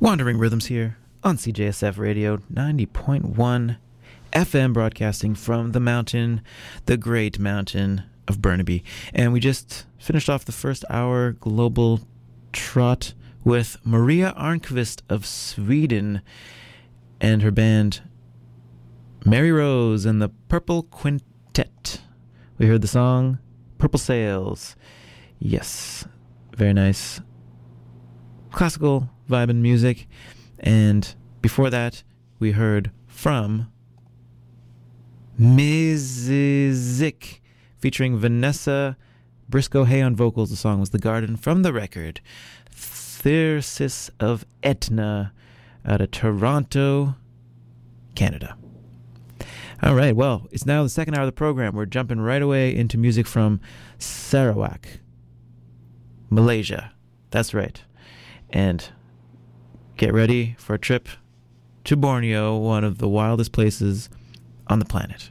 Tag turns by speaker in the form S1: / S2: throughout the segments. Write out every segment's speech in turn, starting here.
S1: Wandering Rhythms here on CJSF Radio 90.1 FM, broadcasting from the mountain, the great mountain of Burnaby. And we just finished off the first hour global trot with Maria Arnqvist of Sweden and her band Mary Rose and the Purple Quintet. We heard the song Purple Sails. Yes, very nice classical vibe and music. And before that, we heard from Mrs. featuring Vanessa Briscoe-Hay on vocals. The song was The Garden, from the record Thyrsis of Etna out of Toronto, Canada. All right, well, it's now the second hour of the program. We're jumping right away into music from Sarawak, Malaysia. That's right. And get ready for a trip to Borneo, one of the wildest places on the planet.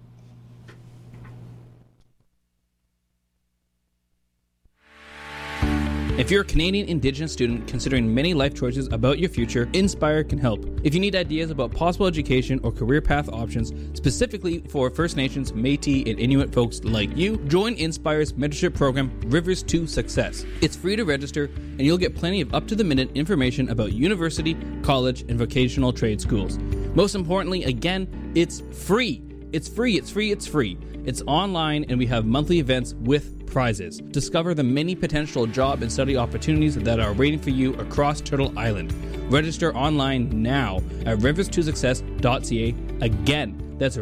S2: If you're a Canadian Indigenous student considering many life choices about your future, Inspire can help. If you need ideas about possible education or career path options, specifically for First Nations, Métis, and Inuit folks like you, join Inspire's mentorship program, Rivers to Success. It's free to register, and you'll get plenty of up-to-the-minute information about university, college, and vocational trade schools. Most importantly, again, it's free. It's free, it's free, it's free. It's online, and we have monthly events with prizes. Discover the many potential job and study opportunities that are waiting for you across Turtle Island. Register online now at rivers2success.ca. Again, that's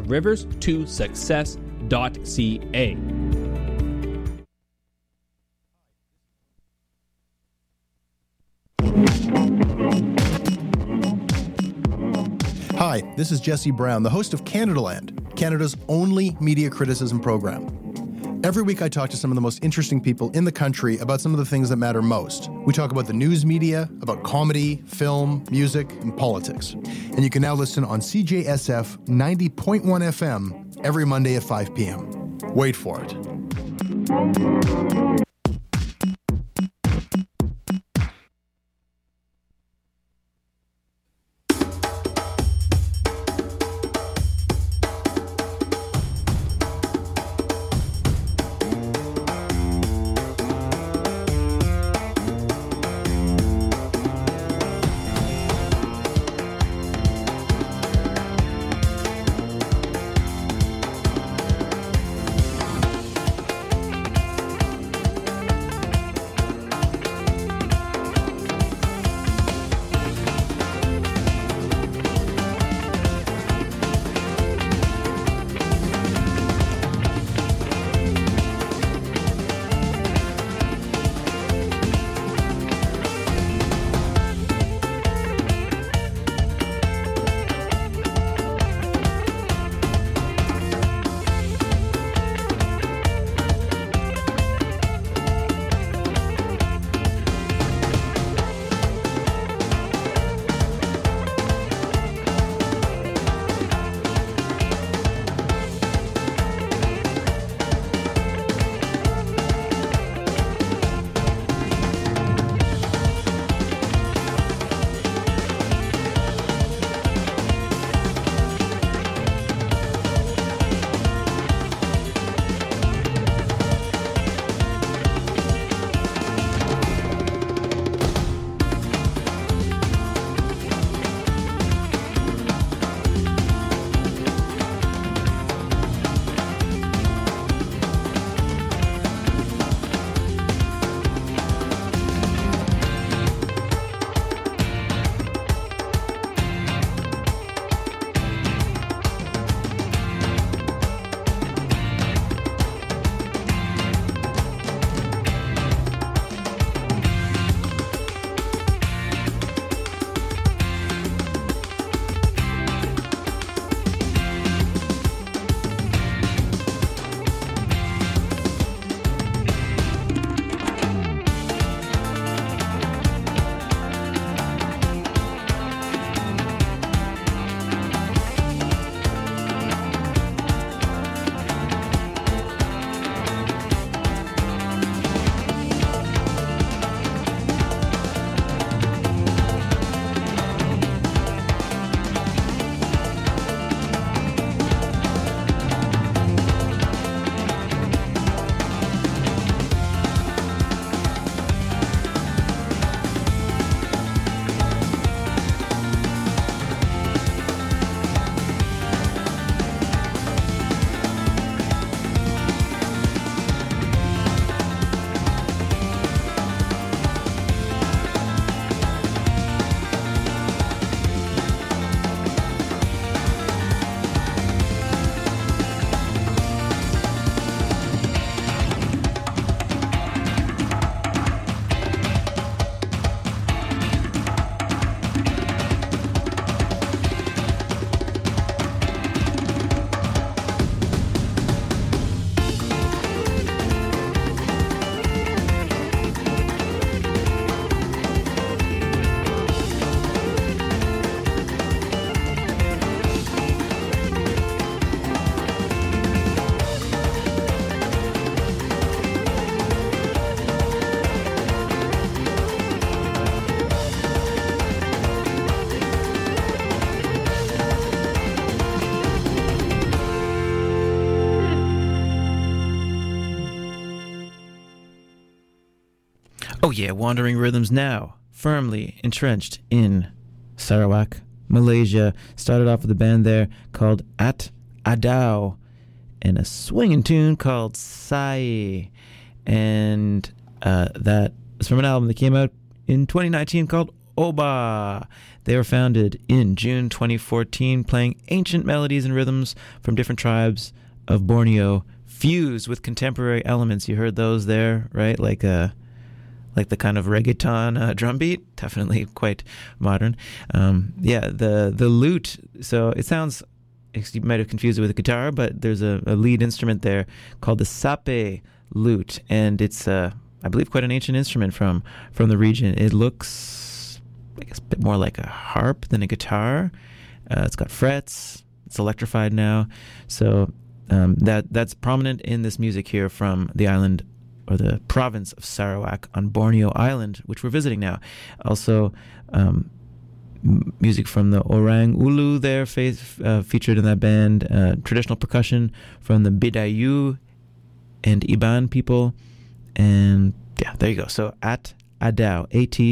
S2: rivers2success.ca.
S3: Hi, this is Jesse Brown, the host of Canadaland, Canada's only media criticism program. Every week I talk to some of the most interesting people in the country about some of the things that matter most. We talk about the news media, about comedy, film, music, and politics. And you can now listen on CJSF 90.1 FM every Monday at 5 p.m. Wait for it.
S1: Oh yeah, Wandering Rhythms now firmly entrenched in Sarawak, Malaysia. Started off with a band there called At Adau and a swinging tune called Sai. And that is from an album that came out in 2019 called Oba. They were founded in June 2014, playing ancient melodies and rhythms from different tribes of Borneo, fused with contemporary elements. You heard those there, right? Like the kind of reggaeton drum beat, definitely quite modern. The lute. So it sounds, you might have confused it with a guitar, but there's a lead instrument there called the sape lute, and it's I believe quite an ancient instrument from the region. It looks, I guess, a bit more like a harp than a guitar. It's got frets. It's electrified now, so that's prominent in this music here from the island or the province of Sarawak on Borneo Island, which we're visiting now. Also, music from the Orang Ulu there featured in that band. Traditional percussion from the Bidayu and Iban people. And yeah, there you go. So At Adau,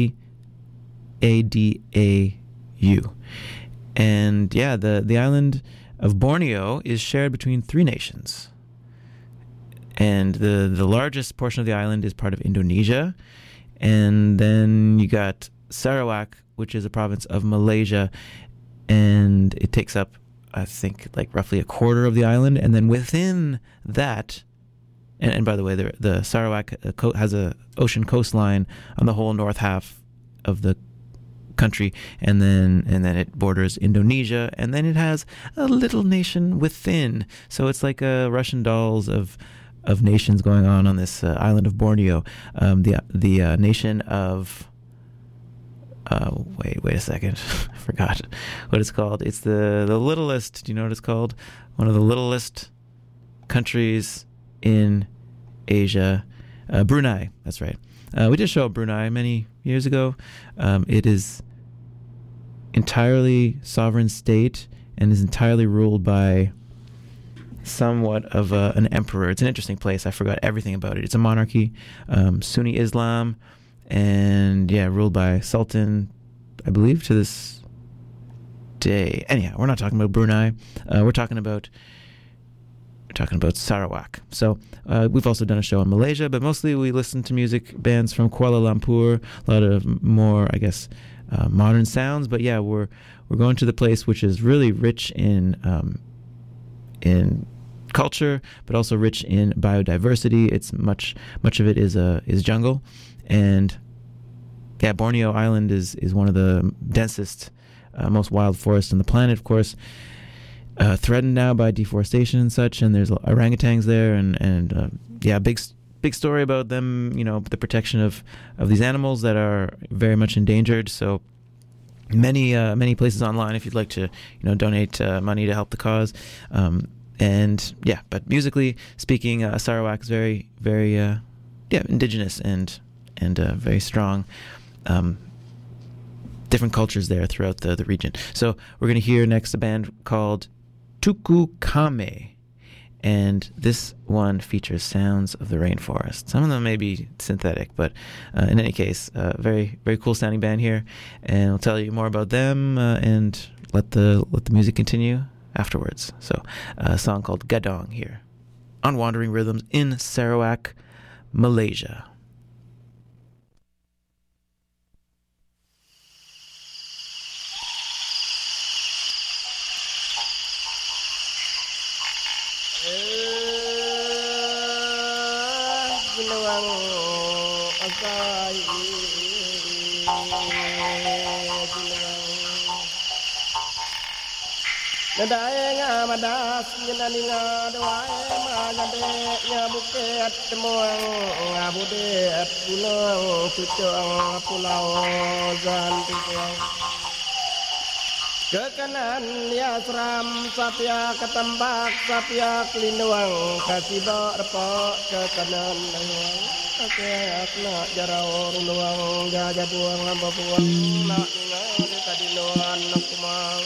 S1: ATADAU. And yeah, the island of Borneo is shared between three nations. And the largest portion of the island is part of Indonesia. And then you got Sarawak, which is a province of Malaysia. And it takes up, I think, like roughly a quarter of the island. And then within that, and by the way, the Sarawak has a ocean coastline on the whole north half of the country, and then it borders Indonesia, and then it has a little nation within. So it's like a Russian dolls of nations going on this island of Borneo. The nation of wait a second, I forgot what it's called. It's the littlest. Do you know what it's called? One of the littlest countries in Asia, Brunei. That's right. We did show Brunei many years ago. It is entirely sovereign state and is entirely ruled by somewhat of an emperor. It's an interesting place. I forgot everything about it. It's a monarchy, Sunni Islam, and ruled by Sultan, I believe, to this day. Anyhow, we're not talking about Brunei. We're talking about Sarawak. So we've also done a show in Malaysia, but mostly we listen to music bands from Kuala Lumpur, a lot of more, I guess, modern sounds. But yeah, we're going to the place which is really rich in culture, but also rich in biodiversity. It's much of it is jungle, and yeah, Borneo Island is one of the densest, most wild forests on the planet, of course. Threatened now by deforestation and such, and there's orangutans there, and big story about them, the protection of these animals that are very much endangered. So many places online if you'd like to donate money to help the cause. But musically speaking, Sarawak is very indigenous and very strong. Different cultures there throughout the region. So we're going to hear next a band called Tuku Kame, and this one features sounds of the rainforest. Some of them may be synthetic, but in any case, very very cool sounding band here, and we'll tell you more about them and let the music continue afterwards. So a song called Gadong here on Wandering Rhythms in Sarawak, Malaysia.
S4: Nadai nga madas nyenani nga doae magade nya buket temuang nga budet gunung cucung pulau zantiang ke kanan ya seram sapia ketembak sapia kelinuang kasiba repok ke kanan oke akna jarau runuang jaja buang lamba buang nak ninga tadi nuan nak kumang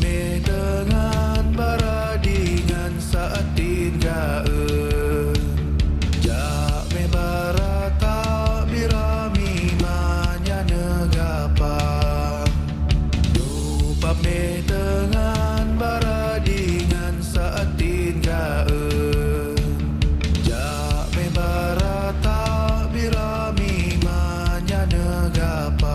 S5: me dengan baradingan saatin gaeun jak me barata birami manya negapa lupa me dengan baradingan saatin gaeun jak me barata birami manya negapa.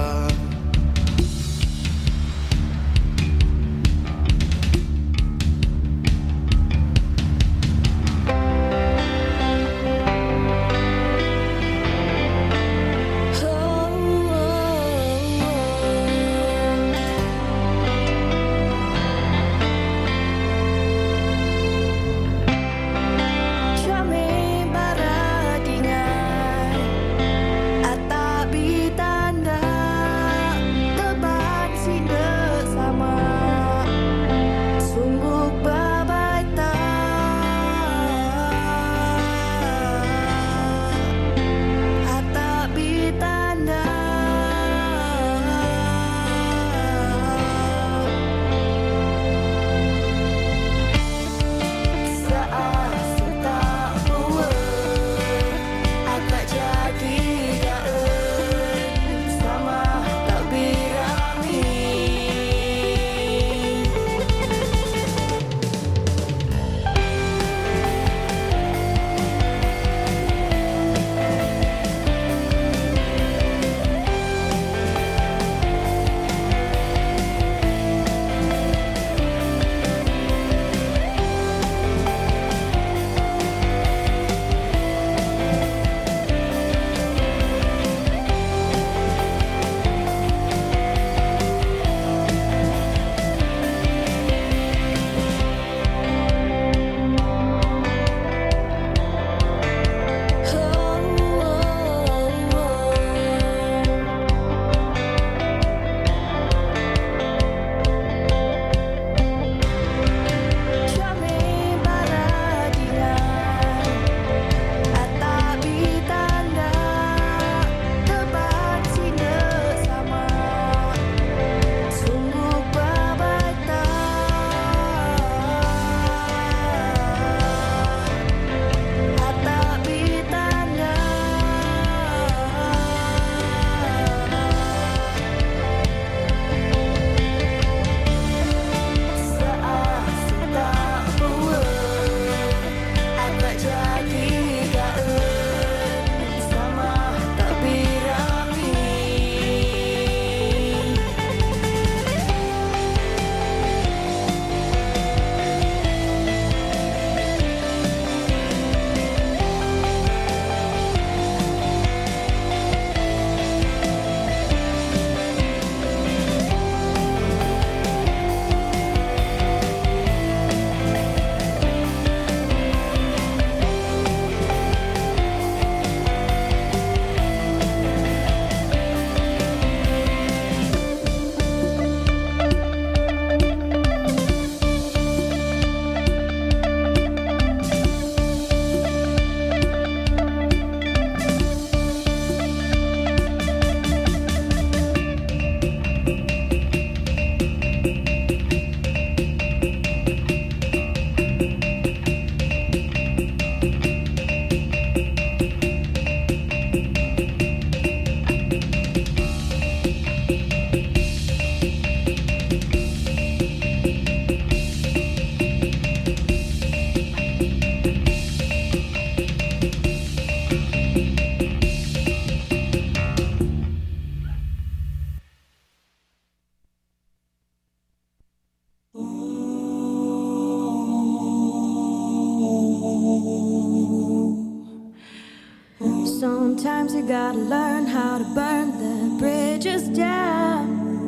S6: Sometimes you gotta learn how to burn the bridges down,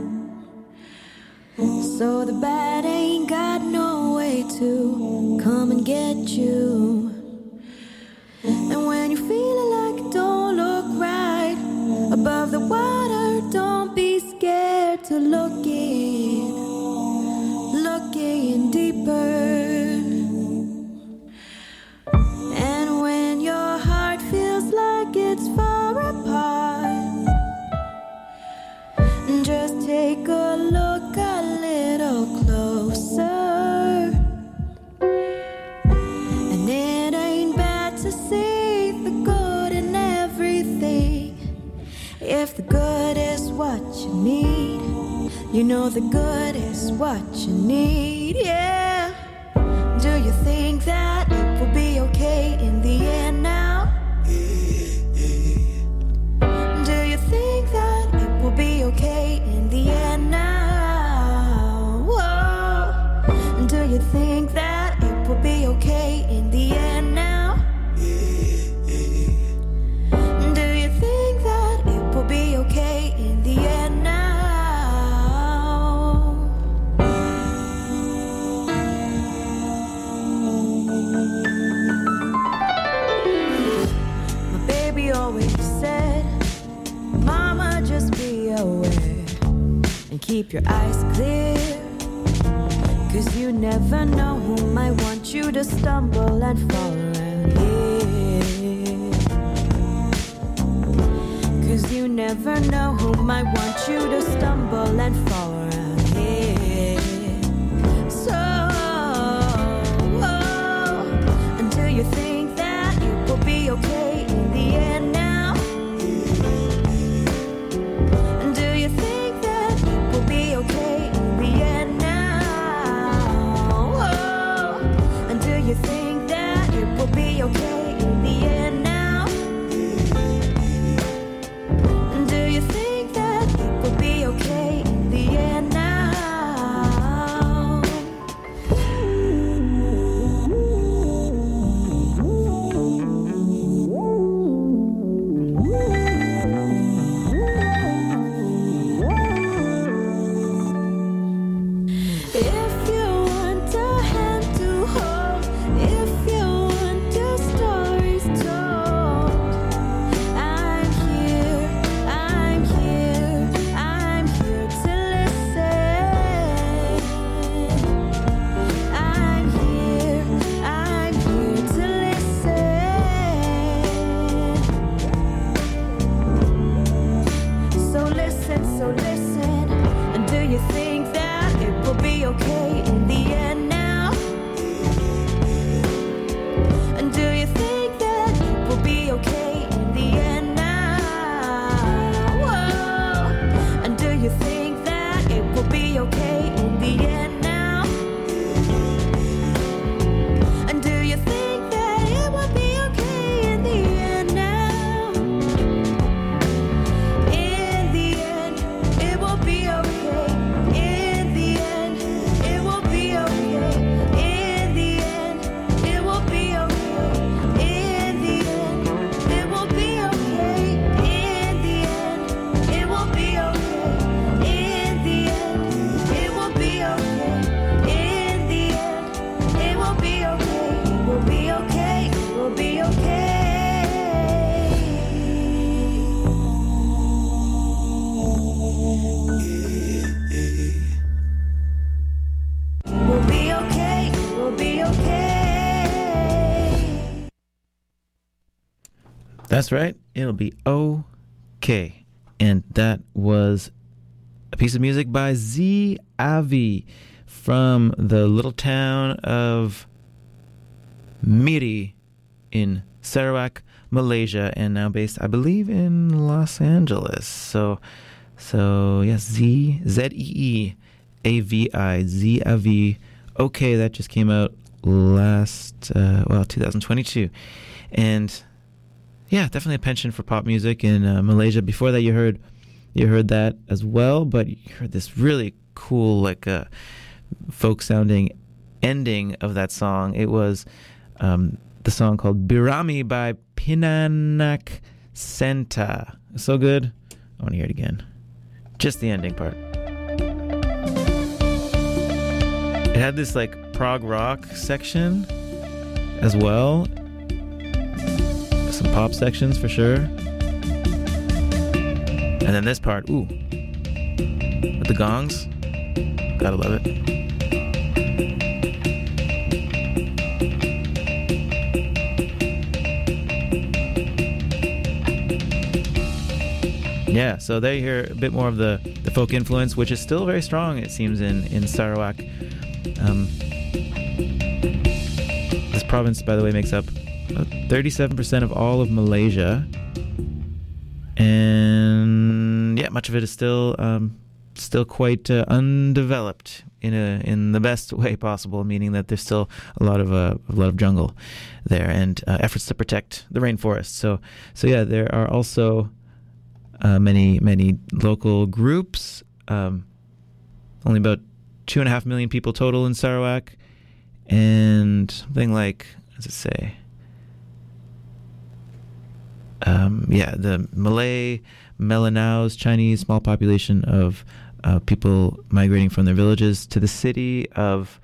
S6: so the bad ain't got no way to come and get you. And when you're feeling like it don't look right above the water, don't be scared to look in deeper. It's far apart. Just take a look a little closer. know the good is what you need, yeah. Do you think that it will be okay in the end now? Do you think that it will be okay in the end now? Whoa. Do you think that it will be okay in the end now? Do you think that it will be okay in the end now? My baby always said, Mama, just be aware and keep your eyes clear, 'cause you never know who might want you to stumble and fall around here. 'Cause you never know who might want you to stumble and fall around here. So, do you think that it will be okay in the end now? Do you think that it will be okay in the end now? And do you think that it will be okay in the end now? Do you think that it will be okay in the end now? If you want a hand to hold, if you want your stories told, I'm here, I'm here, I'm here to listen. I'm here to listen. So listen, and do you think that it will be okay in the end now? And do you think that it will be okay in the end now? Whoa. And do you think that it will be okay in the end now? And do you think that it will be okay in the end now? In the end, it will be okay. In the end, it will be okay. In the end, it will be okay. In the end, it will be okay. In the end, it will be okay. In the end, it will be okay. In the end, it will be okay. It will be okay. It will be okay. We'll be okay, we'll be okay.
S1: That's right. It'll be okay. And that was a piece of music by Z Avi from the little town of Miri in Sarawak, Malaysia, and now based, I believe, in Los Angeles. So yes, Z-E-E-A-V-I, Z Avi. Okay, that just came out last 2022, and yeah, definitely a penchant for pop music in Malaysia. Before that, you heard that as well, but you heard this really cool, like folk sounding ending of that song. It was the song called Birami by Pinanak Senta. So good. I want to hear it again. Just the ending part. It had this like prog rock section as well. Some pop sections for sure. And then this part, ooh, with the gongs. Gotta love it. Yeah, so there you hear a bit more of the folk influence, which is still very strong, it seems, in Sarawak. This province, by the way, makes up 37% of all of Malaysia. And yeah, much of it is still still quite undeveloped in the best way possible, meaning that there's still a lot of jungle there and efforts to protect the rainforest. So yeah, there are also many local groups. Only about 2.5 million people total in Sarawak, and something like, what does it say? The Malay, Melanaus, Chinese, small population of people migrating from their villages to the city of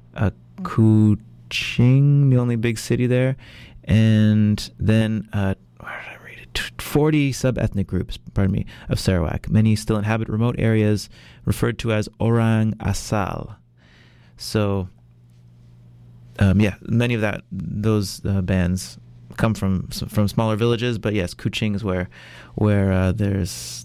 S1: Kuching, the only big city there, and then where did I read it? 40 sub-ethnic groups, of Sarawak. Many still inhabit remote areas referred to as Orang Asal. So, many of those bands come from smaller villages, but yes, Kuching is where there's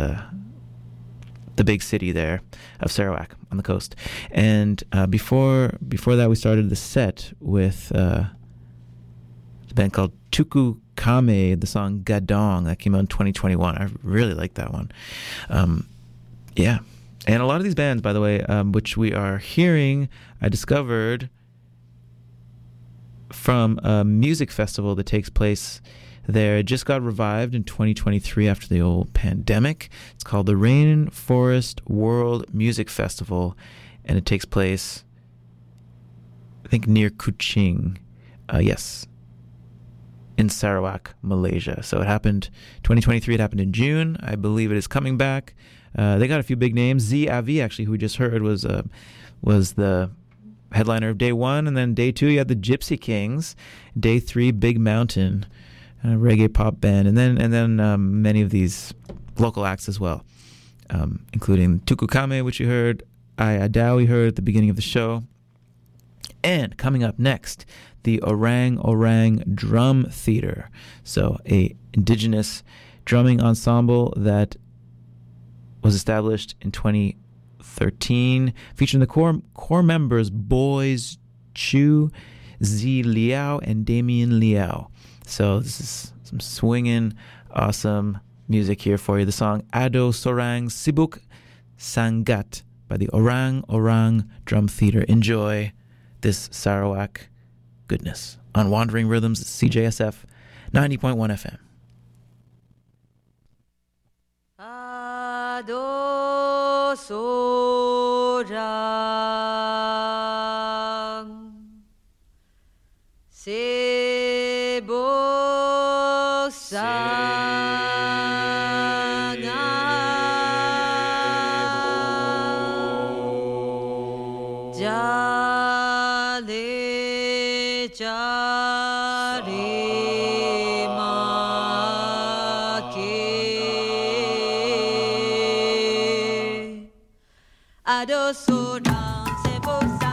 S1: the big city there of Sarawak on the coast. And before that, we started the set with a band called Tuku Kame, the song Gadong, that came out in 2021. I really like that one. And a lot of these bands, by the way, which we are hearing, I discovered from a music festival that takes place there. It just got revived in 2023 after the old pandemic. It's called the Rainforest World Music Festival, and it takes place, I think, near Kuching. In Sarawak, Malaysia. So it happened 2023. It happened in June. I believe it is coming back. They got a few big names. Z Avi, actually, who we just heard, was the headliner of day 1, and then day 2 you had the Gypsy Kings. Day 3, Big Mountain, a reggae pop band, and then many of these local acts as well, including Tuku Kame, which you heard, Ai Adao we heard at the beginning of the show, and coming up next, the Orang Orang Drum Theater. So a indigenous drumming ensemble that was established in 2013, featuring the core members Boys Chu, Z Liao, and Damien Liao. So this is some swinging, awesome music here for you. The song Ado Sorang Sibuk Sangat by the Orang Orang Drum Theater. Enjoy this Sarawak goodness on Wandering Rhythms, CJSF 90.1 FM.
S6: Ado sorang sibuk sangat jali cari maki ado sorang sibuk sangat